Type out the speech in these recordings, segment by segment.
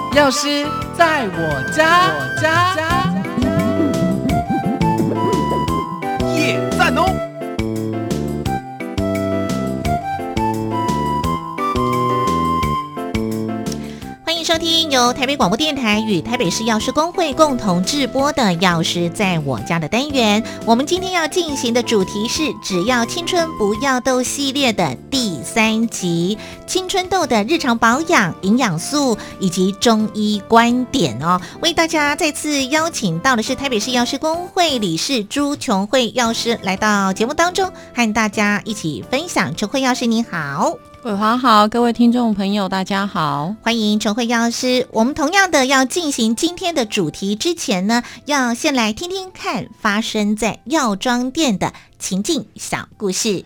药师在我家， 耶，赞哦！ 欢迎收听由台北广播电台与台北市药师公会共同制播的《药师在我家》的单元。我们今天要进行的主题是只要青春不要痘系列的第3集，青春痘的日常保养、营养素以及中医观点哦。为大家再次邀请到的是台北市药师公会理事朱琼慧药师来到节目当中，和大家一起分享。琼慧药师你好。 伟华好，各位听众朋友大家好， 欢迎琼慧药师。我们同样的要进行今天的主题之前呢，要先来听听看发生在药妆店的情境小故事。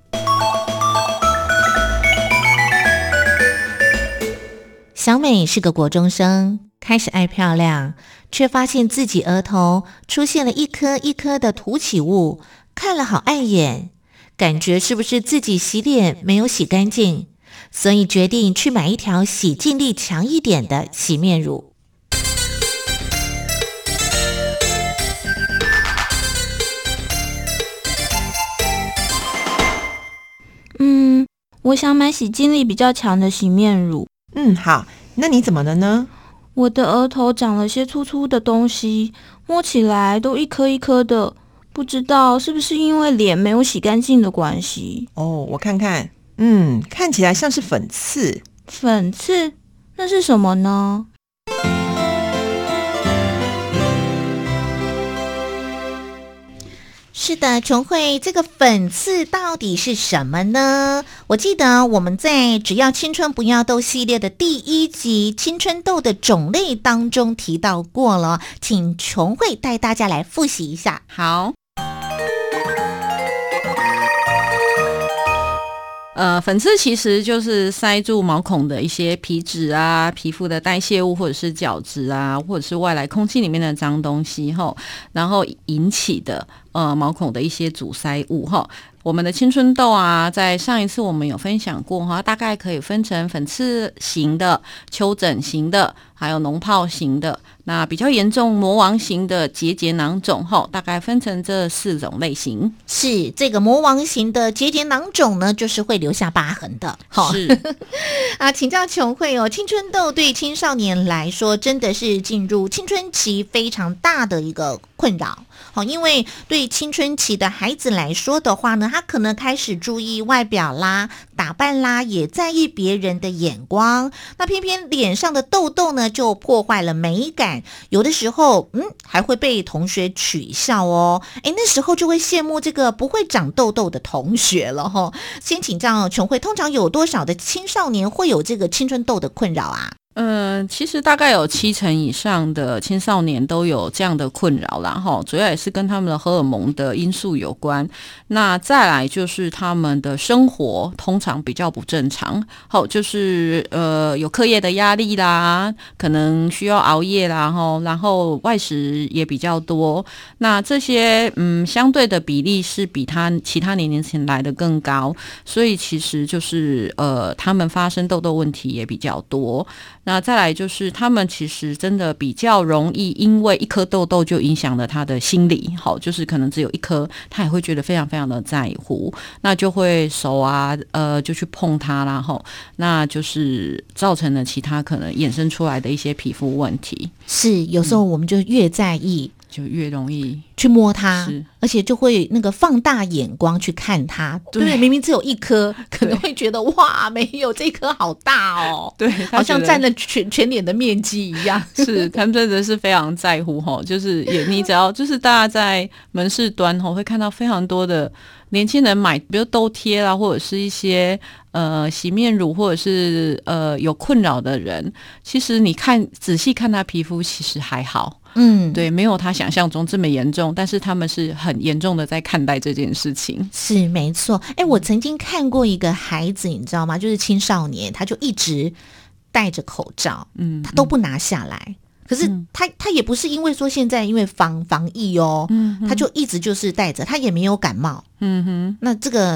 小美是个国中生，开始爱漂亮，却发现自己额头出现了一颗一颗的凸起物，看了好碍眼，感觉是不是自己洗脸没有洗干净，所以决定去买一条洗净力强一点的洗面乳。 我想买洗净力比较强的洗面乳。 好，那你怎么了呢？ 我的额头长了些粗粗的东西，摸起来都一颗一颗的，不知道是不是因为脸没有洗干净的关系。 我看看，看起来像是粉刺。 粉刺？那是什么呢？ 是的，琼慧，这个粉刺到底是什么呢？我记得我们在只要青春不要痘系列的第1集青春痘的种类当中提到过了，请琼慧带大家来复习一下。 好。粉刺其实就是塞住毛孔的一些皮脂啊、皮肤的代谢物或者是角质啊，或者是外来空气里面的脏东西然后引起的毛孔的一些阻塞物我们的青春痘啊，在上一次我们有分享过大概可以分成粉刺型的、丘疹型的，还有脓疱型的。那比较严重魔王型的结节囊肿大概分成这4种类型。 是这个魔王型的结节囊肿呢，就是会留下疤痕的。 是请教琼慧青春痘对青少年来说真的是进入青春期非常大的一个困扰。因为对青春期的孩子来说的话呢，他可能开始注意外表啦、打扮啦，也在意别人的眼光。那偏偏脸上的痘痘呢，就破坏了美感，有的时候还会被同学取笑哦。那时候就会羡慕这个不会长痘痘的同学了先请教琼慧，通常有多少的青少年会有这个青春痘的困扰啊？ 其实大概有70%以上的青少年都有这样的困扰啦主要也是跟他们的荷尔蒙的因素有关。那再来就是他们的生活通常比较不正常就是有课业的压力啦，可能需要熬夜啦然后外食也比较多。那这些相对的比例是比其他年龄层来的更高，所以其实就是他们发生痘痘问题也比较多。那再来就是他们其实真的比较容易因为一颗痘痘就影响了他的心理就是可能只有一颗，他也会觉得非常非常的在乎，那就会手啊就去碰它啦那就是造成了其他可能衍生出来的一些皮肤问题。 是有时候我们就越在意就越容易去摸它，而且就会那个放大眼光去看它。对，明明只有一颗，可能会觉得哇，没有这颗好大哦。 对， 好像占了全脸的面积一样。 是，他们真的是非常在乎就是你只要就是大家在门市端会看到非常多的年轻人买，比如痘贴啦，或者是一些洗面乳，或者是有困扰的人，其实你仔细看他皮肤，其实还好。对，没有他想象中这么严重，但是他们是很严重的在看待这件事情。是没错。 我曾经看过一个孩子，你知道吗？就是青少年，他就一直戴着口罩，他都不拿下来。可是他也不是因为说现在因为防疫他就一直就是戴着，他也没有感冒。那这个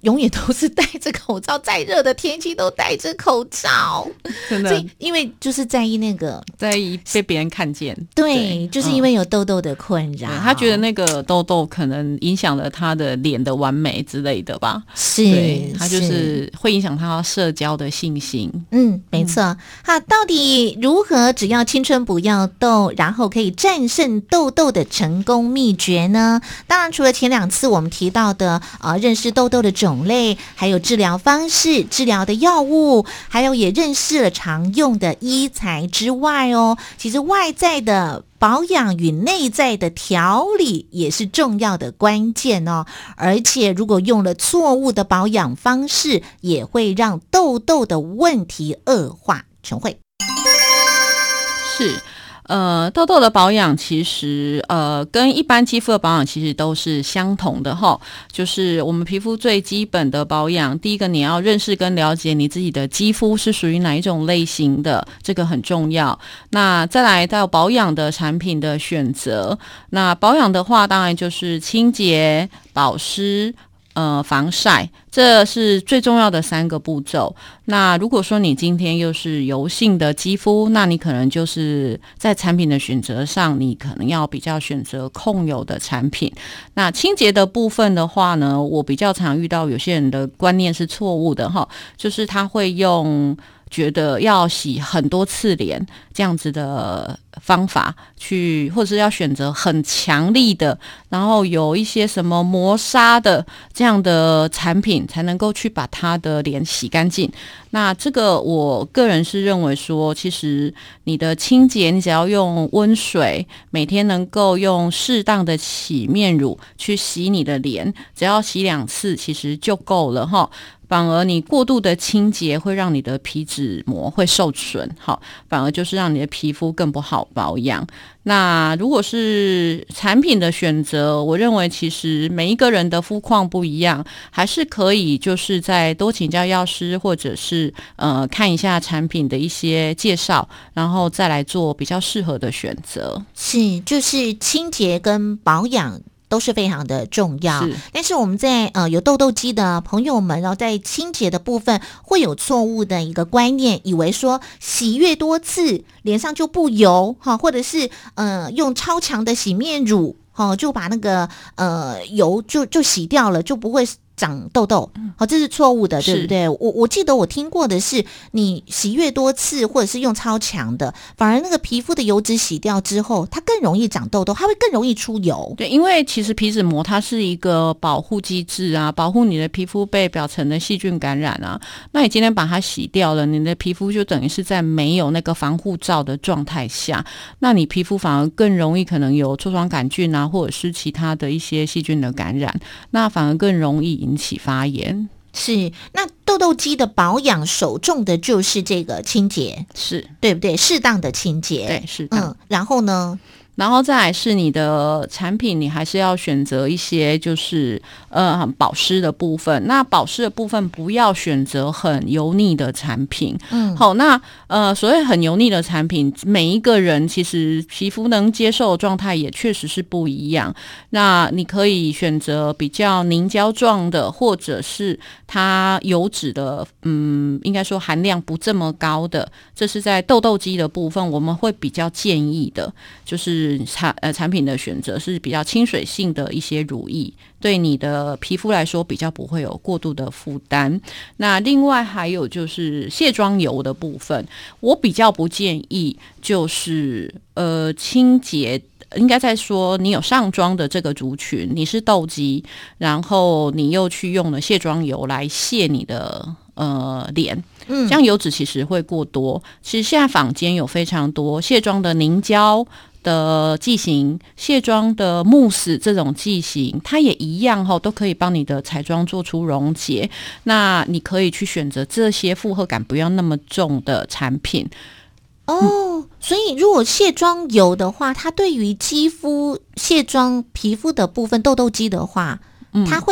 永远都是戴着口罩，再热的天气都戴着口罩， 真的， 所以因为就是在意那个在意被别人看见， 对，就是因为有痘痘的困扰， 他觉得那个痘痘可能影响了他的脸的完美之类的吧， 是， 他就是会影响他社交的信心。 没错。好，到底如何只要青春不要痘，然后可以战胜痘痘的成功秘诀呢？当然除了前2次我们提到的认识痘痘的种类，还有治疗方式、治疗的药物，还有也认识了常用的医材之外其实外在的保养与内在的调理也是重要的关键而且如果用了错误的保养方式，也会让痘痘的问题恶化。陈慧， 是。痘痘的保养其实跟一般肌肤的保养其实都是相同的齁，就是我们皮肤最基本的保养，第一个你要认识跟了解你自己的肌肤是属于哪一种类型的，这个很重要。那再来到保养的产品的选择，那保养的话当然就是清洁、保湿、防晒，这是最重要的3个步骤。那如果说你今天又是油性的肌肤，那你可能就是在产品的选择上，你可能要比较选择控油的产品。那清洁的部分的话呢，我比较常遇到有些人的观念是错误的齁，就是他会觉得要洗很多次脸这样子的方法去，或者是要选择很强力的，然后有一些什么磨砂的这样的产品才能够去把他的脸洗干净。那这个我个人是认为说，其实你的清洁你只要用温水，每天能够用适当的洗面乳去洗你的脸，只要洗2次其实就够了齁。反而你过度的清洁会让你的皮脂膜会受损，好，反而就是让你的皮肤更不好保养。那如果是产品的选择，我认为其实每一个人的肤况不一样，还是可以就是再多请教药师，或者是看一下产品的一些介绍，然后再来做比较适合的选择。 是，就是清洁跟保养都是非常的重要，但是我们在有痘痘肌的朋友们，然后在清洁的部分会有错误的一个观念，以为说洗越多次脸上就不油或者是用超强的洗面乳就把那个油就洗掉了，就不会长痘痘，这是错误的，对不对？我记得我听过的是，你洗越多次或者是用超强的，反而那个皮肤的油脂洗掉之后，它更容易长痘痘，它会更容易出油。 对，因为其实皮脂膜它是一个保护机制啊，保护你的皮肤被表层的细菌感染啊。那你今天把它洗掉了，你的皮肤就等于是在没有那个防护罩的状态下，那你皮肤反而更容易可能有痤疮杆菌啊，或者是其他的一些细菌的感染，那反而更容易引起发炎。 是，那痘痘肌的保养首重的就是这个清洁， 是对不对？适当的清洁， 对，适当。 然后呢？ 然后再来是你的产品，你还是要选择一些就是保湿的部分。那保湿的部分不要选择很油腻的产品。好，那所谓很油腻的产品，每一个人其实皮肤能接受的状态也确实是不一样。那你可以选择比较凝胶状的，或者是它油脂的应该说含量不这么高的，这是在痘痘肌的部分我们会比较建议的，就是产品的选择是比较亲水性的一些乳液，对你的皮肤来说比较不会有过度的负担。那另外还有就是卸妆油的部分，我比较不建议就是清洁，应该在说你有上妆的这个族群，你是痘肌，然后你又去用了卸妆油来卸你的脸，这样油脂其实会过多。其实现在坊间有非常多卸妆的凝胶的剂型，卸妆的慕斯这种剂型，它也一样都可以帮你的彩妆做出溶解。那你可以去选择这些负荷感不要那么重的产品。 所以如果卸妆油的话，它对于肌肤卸妆皮肤的部分痘痘肌的话，它会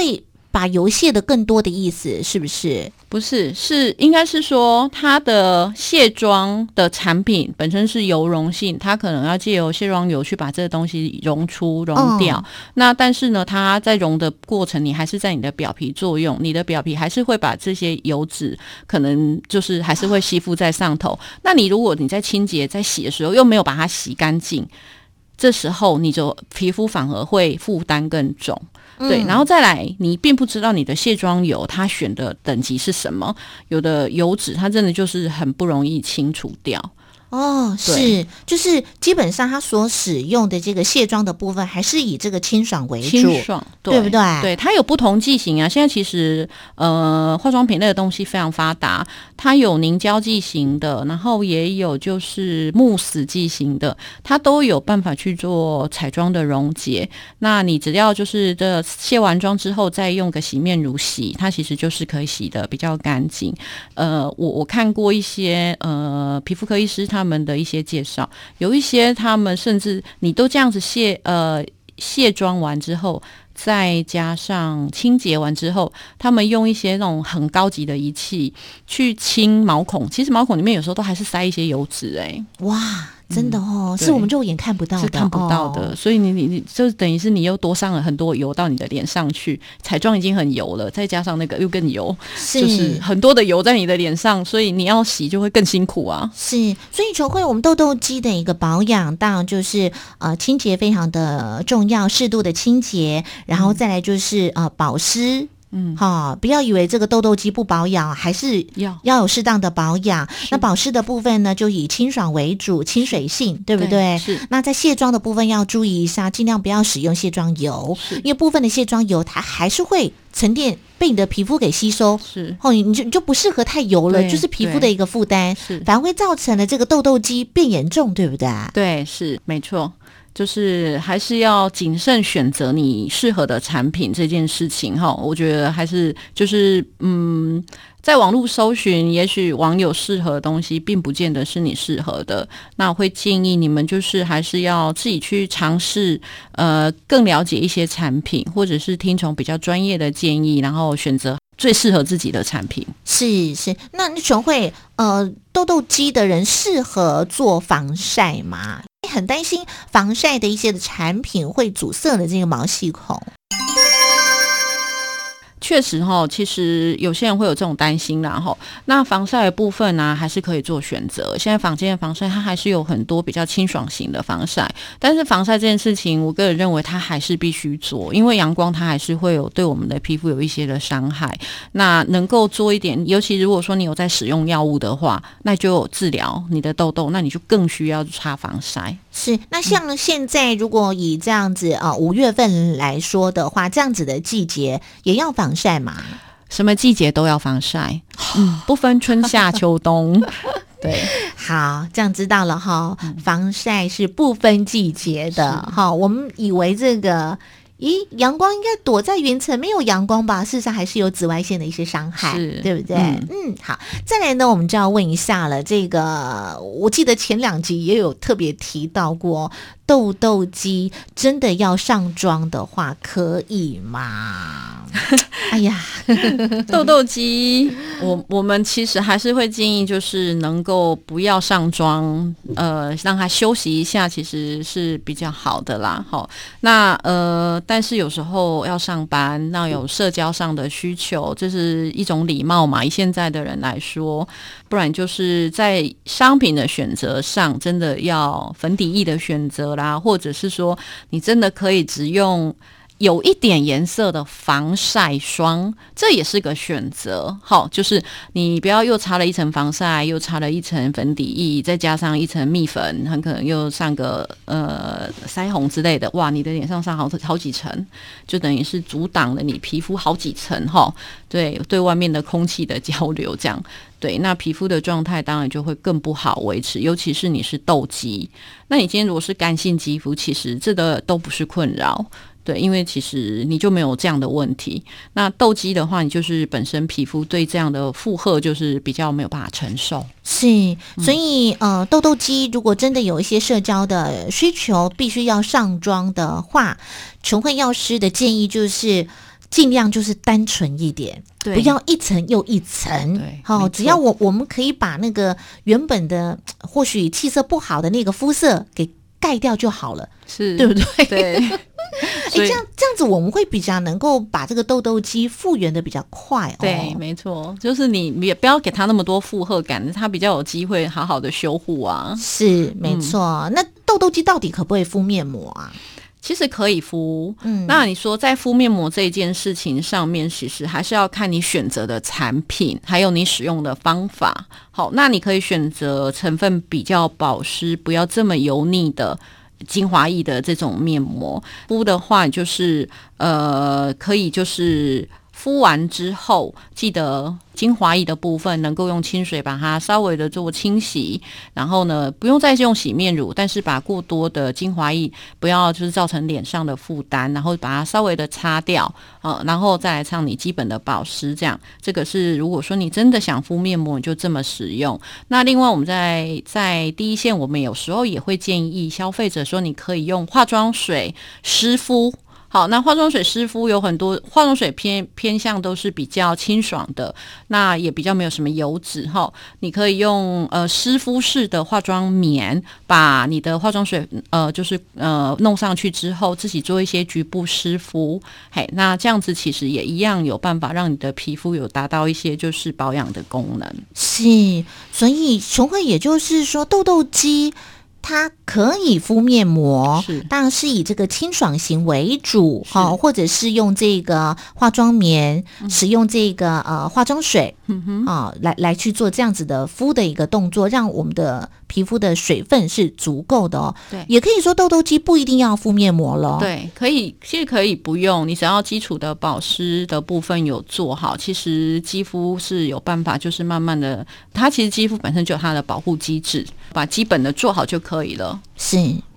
把油卸的更多的意思，是不是？ 不是，是应该是说它的卸妆的产品本身是油溶性，它可能要借由卸妆油去把这个东西溶掉。那但是呢，它在溶的过程，你还是在你的表皮作用，你的表皮还是会把这些油脂可能就是还是会吸附在上头。那你如果你在清洁在洗的时候又没有把它洗干净，这时候你就皮肤反而会负担更重。对，然后再来，你并不知道你的卸妆油它选的等级是什么，有的油脂它真的就是很不容易清除掉。 哦，是，就是基本上它所使用的这个卸妆的部分，还是以这个清爽为主， 清爽， 对不对？ 对，它有不同剂型啊。现在其实化妆品类的东西非常发达，它有凝胶剂型的，然后也有就是慕斯剂型的，它都有办法去做彩妆的溶解。那你只要就是这卸完妆之后，再用个洗面乳洗，它其实就是可以洗得比较干净。我看过一些皮肤科医师他们的一些介绍，有一些他们甚至你都这样子卸妆完之后，再加上清洁完之后，他们用一些那种很高级的仪器去清毛孔，其实毛孔里面有时候都还是塞一些油脂哇，真的哦，是我们肉眼看不到的， 是看不到的，所以你就等于是你又多上了很多油到你的脸上去，彩妆已经很油了，再加上那个又更油，就是很多的油在你的脸上，所以你要洗就会更辛苦啊。 是，所以球慧，我们痘痘肌的一个保养，当然就是清洁非常的重要，适度的清洁，然后再来就是保湿。不要以为这个痘痘肌不保养，还是要有适当的保养。那保湿的部分呢，就以清爽为主，亲水性，对不对？ 是。 那在卸妆的部分要注意一下，尽量不要使用卸妆油，因为部分的卸妆油它还是会沉淀，被你的皮肤给吸收。 是。 你就不适合太油了，就是皮肤的一个负担，反而会造成了这个痘痘肌变严重，对不对？ 对，是没错。就是还是要谨慎选择你适合的产品这件事情哈，我觉得还是就是在网络搜寻，也许网友适合的东西，并不见得是你适合的。那我会建议你们就是还是要自己去尝试，更了解一些产品，或者是听从比较专业的建议，然后选择最适合自己的产品。是， 那全会痘痘肌的人适合做防晒吗？很担心防晒的一些的产品会阻塞了这个毛细孔。 确实其实有些人会有这种担心啦那防晒的部分呢，还是可以做选择。现在坊间的防晒它还是有很多比较清爽型的防晒，但是防晒这件事情我个人认为它还是必须做，因为阳光它还是会有对我们的皮肤有一些的伤害。那能够做一点，尤其如果说你有在使用药物的话，那就有治疗你的痘痘，那你就更需要擦防晒。 是，那像现在如果以这样子5月份来说的话，这样子的季节也要防晒吗？ 什么季节都要防晒，不分春夏秋冬。对， 好，这样知道了哈。防晒是不分季节的哈。我们以为这个阳光应该躲在云层，没有阳光吧？事实上还是有紫外线的一些伤害，对不对？好，再来呢，我们就要问一下了。这个我记得前2集也有特别提到过，痘痘肌真的要上妆的话，可以吗？哎呀， 痘痘肌，我们其实还是会建议，就是能够不要上妆，让它休息一下，其实是比较好的啦。那但是有时候要上班，那有社交上的需求，这是一种礼貌嘛。以现在的人来说，不然就是在商品的选择上，真的要粉底液的选择啦，或者是说你真的可以只用有一点颜色的防晒霜，这也是个选择。就是你不要又擦了一层防晒，又擦了一层粉底液，再加上一层蜜粉，很可能又上个腮红之类的，哇，你的脸上好几层，就等于是阻挡了你皮肤好几层对外面的空气的交流，这样对，那皮肤的状态当然就会更不好维持，尤其是你是痘肌。那你今天如果是干性肌肤，其实这个都不是困扰。对，因为其实你就没有这样的问题。那痘肌的话，你就是本身皮肤对这样的负荷就是比较没有办法承受。 是，所以痘痘肌如果真的有一些社交的需求，必须要上妆的话，纯慧药师的建议就是尽量就是单纯一点， 对， 不要一层又一层。 对， 只要我们可以把那个原本的或许气色不好的那个肤色给盖掉就好了， 是对不对？ 对。 这样子我们会比较能够把这个痘痘肌复原的比较快。 对，没错，就是你也不要给它那么多负荷感，它比较有机会好好的修护啊。 是没错。那痘痘肌到底可不可以敷面膜啊？ 其实可以敷，那你说在敷面膜这一件事情上面，其实还是要看你选择的产品，还有你使用的方法。好，那你可以选择成分比较保湿，不要这么油腻的精华液的这种面膜。敷的话，就是可以就是敷完之后，记得精华液的部分能够用清水把它稍微的做清洗，然后呢不用再用洗面乳，但是把过多的精华液不要就是造成脸上的负担，然后把它稍微的擦掉，然后再来上你基本的保湿，这个是如果说你真的想敷面膜，你就这么使用。那另外我们在第一线，我们有时候也会建议消费者说，你可以用化妆水湿敷。好，那化妆水湿敷有很多，化妆水偏向都是比较清爽的，那也比较没有什么油脂哈。你可以用湿敷式的化妆棉，把你的化妆水弄上去之后，自己做一些局部湿敷。嘿，那这样子其实也一样有办法让你的皮肤有达到一些就是保养的功能。 是，所以琼慧也就是说，痘痘肌它可以敷面膜，当然是以这个清爽型为主，或者是用这个化妆棉，使用这个化妆水，来去做这样子的敷的一个动作，让我们的皮肤的水分是足够的哦。 对， 也可以说痘痘肌不一定要敷面膜咯。 对，其实可以不用，你只要基础的保湿的部分有做好，其实肌肤是有办法，就是慢慢的，它其实肌肤本身就有它的保护机制，把基本的做好就可以了。 是。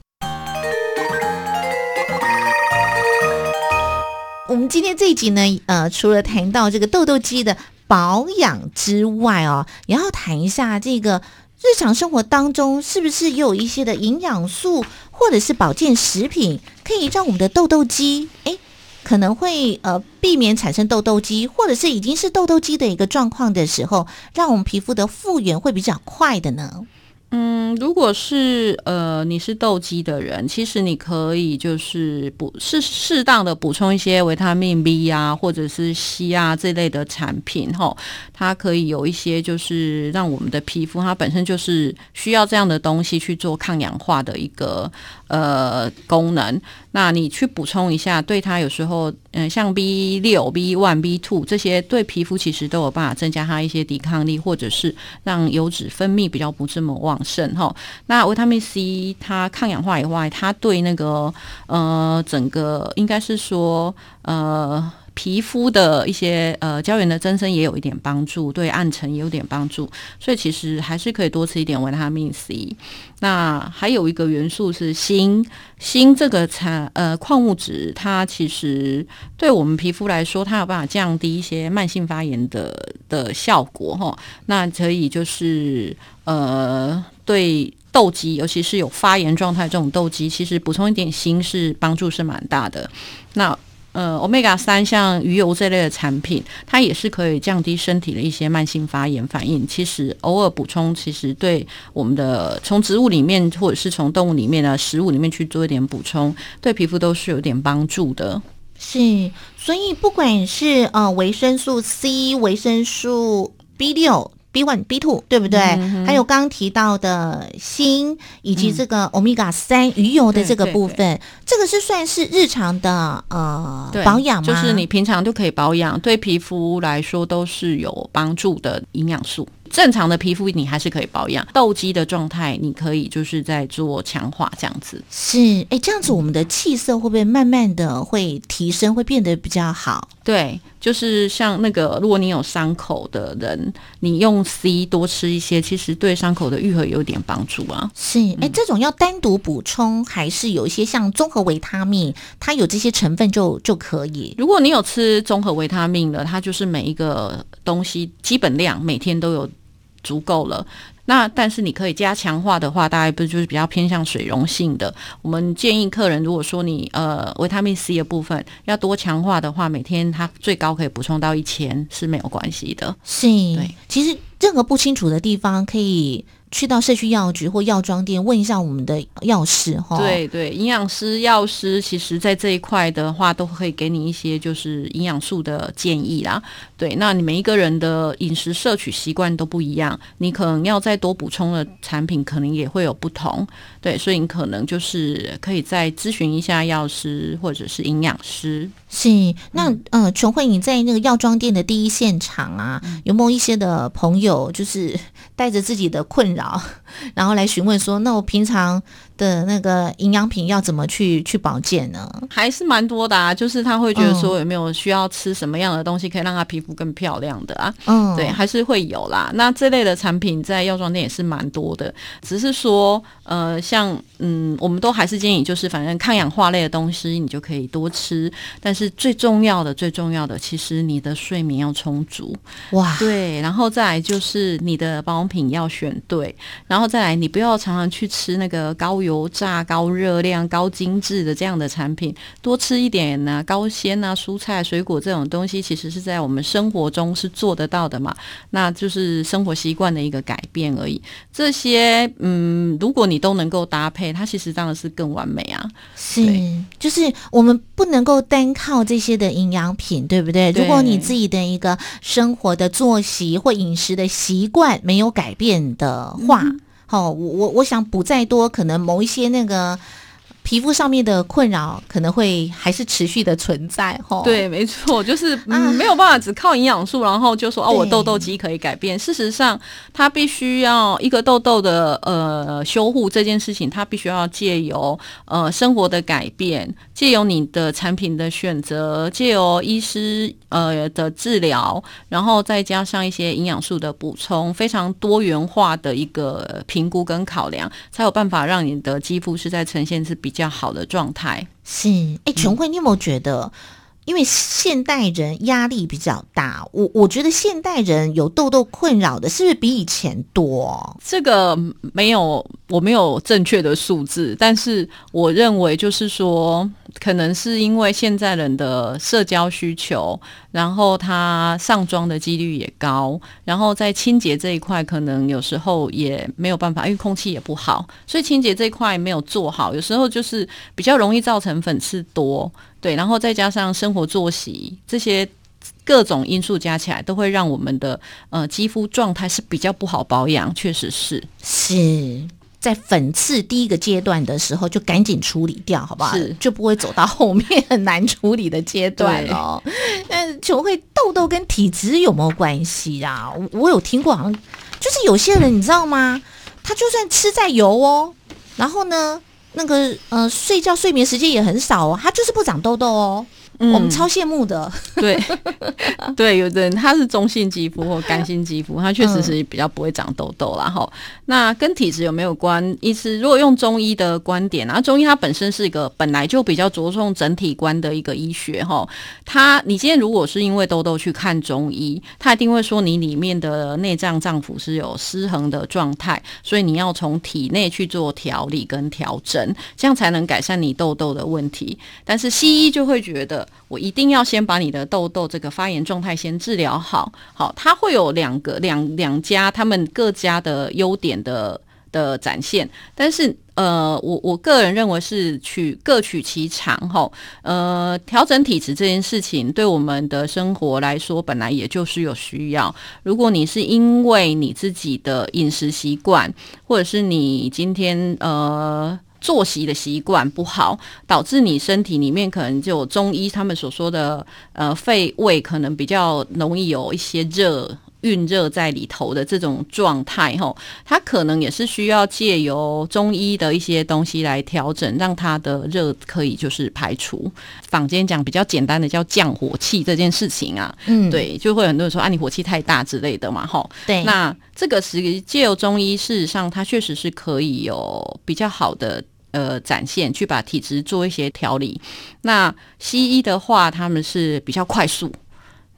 我们今天这一集呢，除了谈到这个痘痘肌的保养之外哦，也要谈一下这个日常生活当中是不是也有一些的营养素或者是保健食品，可以让我们的痘痘肌可能会避免产生痘痘肌，或者是已经是痘痘肌的一个状况的时候，让我们皮肤的复原会比较快的呢？ 如果是你是痘肌的人，其实你可以就是适当的补充一些维他命 B 啊，或者是 C 啊这类的产品齁，它可以有一些就是让我们的皮肤它本身就是需要这样的东西去做抗氧化的一个功能。那你去补充一下，对它有时候像 B6、B1、B2 这些对皮肤其实都有办法增加它一些抵抗力，或者是让油脂分泌比较不这么旺盛齁。那维他命 C 它抗氧化以外，它对那个整个应该是说皮肤的一些胶原的增生也有一点帮助，对暗沉也有点帮助，所以其实还是可以多吃一点维他命 C。那还有一个元素是锌这个矿物质，它其实对我们皮肤来说，它有办法降低一些慢性发炎的效果齁。那可以就是对痘肌，尤其是有发炎状态这种痘肌，其实补充一点锌是帮助是蛮大的。那Omega 3像鱼油这类的产品，它也是可以降低身体的一些慢性发炎反应。其实偶尔补充，其实对我们的从植物里面或者是从动物里面的食物里面去做一点补充，对皮肤都是有点帮助的。 是，所以不管是维生素 C、维生素 B6、B1、B2 对不对？还有刚刚提到的锌以及这个 Omega 3鱼油的这个部分，这个是算是日常的保养吗？ 就是你平常就可以保养，对皮肤来说都是有帮助的营养素。正常的皮肤你还是可以保养，痘肌的状态你可以就是在做强化这样子。 是，这样子我们的气色会不会慢慢的会提升，会变得比较好？ 对，就是像那个如果你有伤口的人，你用 C 多吃一些，其实对伤口的愈合有点帮助啊。 是，这种要单独补充，还是有一些像综合维他命，它有这些成分就可以？ 如果你有吃综合维他命的，它就是每一个东西基本量每天都有足够了。 那但是你可以加强化的话，大概不就是比较偏向水溶性的。我们建议客人，如果说你维他命 C 的部分要多强化的话，每天它最高可以补充到1000是没有关系的。 是， 对， 其实任何不清楚的地方可以去到社区药局或药妆店问一下我们的药师哈。 对对，营养师、药师其实在这一块的话，都可以给你一些就是营养素的建议啦。对，那你每一个人的饮食摄取习惯都不一样，你可能要再多补充的产品可能也会有不同。对，所以你可能就是可以再咨询一下药师或者是营养师。 是，那琼慧，你在那个药妆店的第一现场啊，有没有一些的朋友就是带着自己的困扰，然后来询问说，那我平常的那个营养品要怎么去保健呢？ 还是蛮多的啊，就是他会觉得说有没有需要吃什么样的东西可以让他皮肤更漂亮的啊？对，还是会有啦。那这类的产品在药妆店也是蛮多的，只是说像我们都还是建议就是反正抗氧化类的东西你就可以多吃，但是最重要的其实你的睡眠要充足。 哇， 对，然后再来就是你的保养品要选对，然后再来你不要常常去吃那个高油炸、高热量、高精致的这样的产品，多吃一点啊高纤啊蔬菜水果这种东西，其实是在我们生活中是做得到的嘛，那就是生活习惯的一个改变而已。这些如果你都能够搭配，它其实当然是更完美啊。 是，就是我们不能够单靠这些的营养品，对不对？如果你自己的一个生活的作息或饮食的习惯没有改变的话，我想补再多，可能某一些那个皮肤上面的困扰可能会还是持续的存在。 对，没错，就是没有办法只靠营养素然后就说我痘痘肌可以改变。事实上它必须要一个痘痘的修护这件事情，它必须要借由生活的改变，借由你的产品的选择，借由医师的治疗，然后再加上一些营养素的补充，非常多元化的一个评估跟考量，才有办法让你的肌肤是在呈现是比较好的状态。 是，琼慧，你有没有觉得因为现代人压力比较大，我觉得现代人有痘痘困扰的是不是比以前多？ 这个我没有正确的数字，但是我认为就是说可能是因为现在人的社交需求，然后他上妆的几率也高，然后在清洁这一块可能有时候也没有办法，因为空气也不好，所以清洁这一块没有做好，有时候就是比较容易造成粉刺多。对，然后再加上生活作息这些各种因素加起来，都会让我们的肌肤状态是比较不好保养，确实是在粉刺第一个阶段的时候就赶紧处理掉，好不好？就不会走到后面很难处理的阶段了。那琼慧，痘痘跟体质有没有关系啊？我有听过，好像就是有些人你知道吗？他就算吃再油然后呢那个睡眠时间也很少他就是不长痘痘我们超羡慕的。 对，有的人他是中性肌肤或干性肌肤，他确实是比较不会长痘痘啦。那跟体质有没有关？意思如果用中医的观点中医它本身是一个本来就比较着重整体观的一个医学你今天如果是因为痘痘去看中医，他一定会说你里面的内脏脏腑是有失衡的状态，所以你要从体内去做调理跟调整，这样才能改善你痘痘的问题。但是西医就会觉得我一定要先把你的痘痘这个发炎状态先治疗好。它会有两家他们各家的优点的展现，但是我个人认为是各取其长调整体质这件事情对我们的生活来说本来也就是有需要。如果你是因为你自己的饮食习惯，或者是你今天作息的习惯不好，导致你身体里面可能就有中医他们所说的肺胃可能比较容易有一些蕴热在里头的这种状态它可能也是需要借由中医的一些东西来调整，让它的热可以就是排除。坊间讲比较简单的叫降火气这件事情对，就会很多人说你火气太大之类的嘛对， 那这个是借由中医，事实上它确实是可以有比较好的展现，去把体质做一些调理。那西医的话他们是比较快速，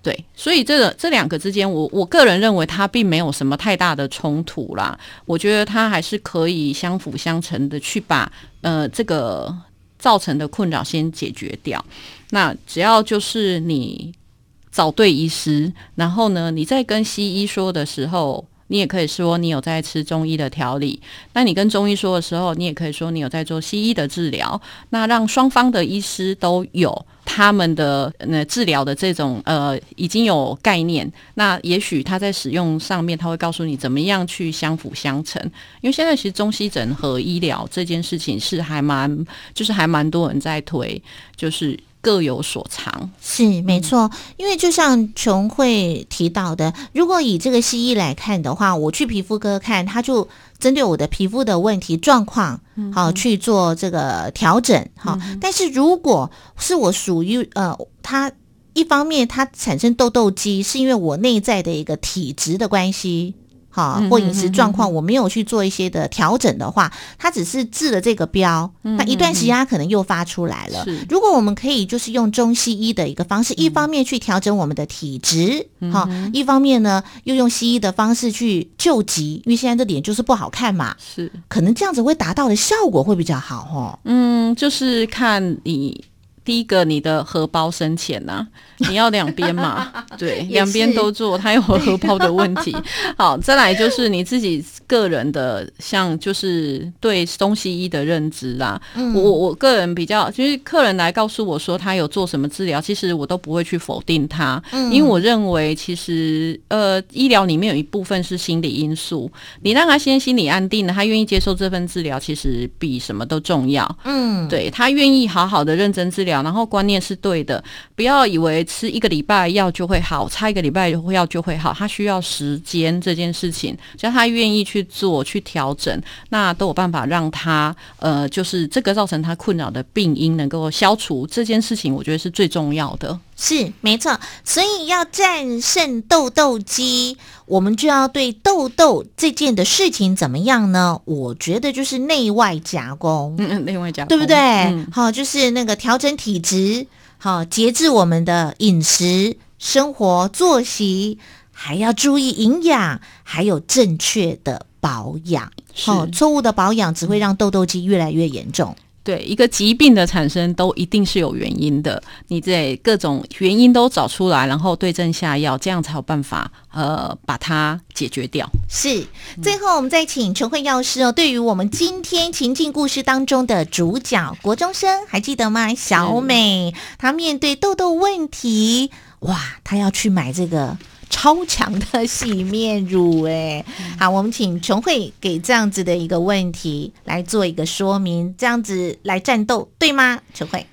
对，所以这两个之间，我个人认为它并没有什么太大的冲突啦。我觉得它还是可以相辅相成的去把这个造成的困扰先解决掉。那只要就是你找对医师，然后呢，你在跟西医说的时候，你也可以说你有在吃中医的调理，那你跟中医说的时候，你也可以说你有在做西医的治疗，那让双方的医师都有他们的治疗的这种已经有概念，那也许他在使用上面他会告诉你怎么样去相辅相成。因为现在其实中西整合医疗这件事情是还蛮多人在推，就是各有所长。 是没错，因为就像琼慧提到的，如果以这个西医来看的话，我去皮肤科看，他就针对我的皮肤的问题状况好去做这个调整好，但是如果是我属于他一方面他产生痘痘肌是因为我内在的一个体质的关系好，或饮食状况我没有去做一些的调整的话，它只是治了这个标，那一段时间它可能又发出来了。如果我们可以就是用中西医的一个方式，一方面去调整我们的体质好，一方面呢又用西医的方式去救急，因为现在这脸就是不好看嘛， 是可能这样子会达到的效果会比较好就是看你第一个，你的荷包深浅啊，你要两边嘛，对，两边都做，它有荷包的问题。好，再来就是你自己个人的，像就是对中西医的认知啦。我个人比较，就是客人来告诉我说他有做什么治疗，其实我都不会去否定他，因为我认为其实医疗里面有一部分是心理因素，你让他先心理安定了，他愿意接受这份治疗，其实比什么都重要。对，他愿意好好的认真治疗。然后观念是对的，不要以为吃1个礼拜药就会好，擦1个礼拜药就会好，他需要时间这件事情，只要他愿意去做去调整，那都有办法让他就是这个造成他困扰的病因能够消除，这件事情我觉得是最重要的。 是没错，所以要战胜痘痘肌，我们就要对痘痘这件的事情怎么样呢？我觉得就是内外夹攻， 内外夹攻， 对不对？好，就是那个调整体质，好，节制我们的饮食、生活作息，还要注意营养，还有正确的保养。好，错误的保养只会让痘痘肌越来越严重。 对，一个疾病的产生都一定是有原因的，你在各种原因都找出来，然后对症下药，这样才有办法把它解决掉。 是，最后我们再请陈慧药师对于我们今天情境故事当中的主角国中生，还记得吗？小美，她面对痘痘问题，哇，她要去买这个超强的洗面乳好，我们请琼慧给这样子的一个问题来做一个说明，这样子来战斗对吗？琼慧。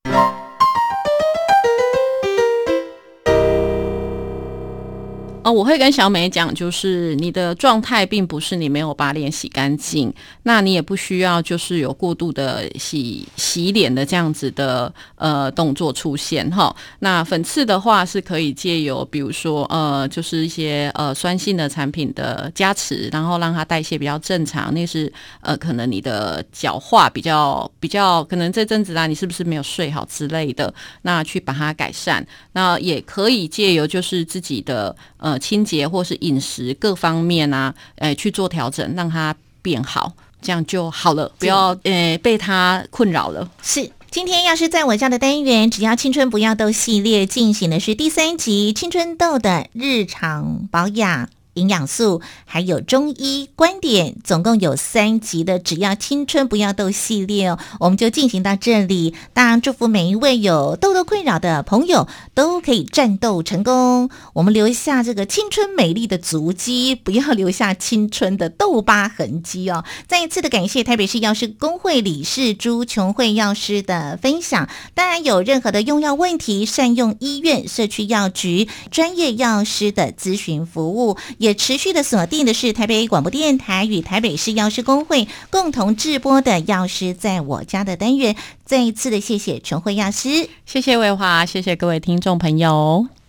我会跟小美讲，就是你的状态并不是你没有把脸洗干净，那你也不需要就是有过度的洗脸的这样子的动作出现哈。那粉刺的话是可以借由比如说就是一些酸性的产品的加持，然后让它代谢比较正常，那是可能你的角化比较可能这阵子你是不是没有睡好之类的，那去把它改善。那也可以借由就是自己的清洁或是饮食各方面去做调整，让它变好，这样就好了，不要被它困扰了。 是。今天要是在我家的单元，只要青春不要痘系列进行的是第3集青春痘的日常保养、营养素还有中医观点，总共有3集的只要青春不要痘系列我们就进行到这里。当然祝福每一位有痘痘困扰的朋友都可以战斗成功，我们留下这个青春美丽的足迹，不要留下青春的痘疤痕迹再一次的感谢台北市药师公会理事朱琼慧药师的分享。当然有任何的用药问题，善用医院社区药局专业药师的咨询服务，也持续的锁定的是台北广播电台与台北市药师公会共同制播的药师在我家的单元。再一次的谢谢琼慧药师， 谢谢维华，谢谢各位听众朋友。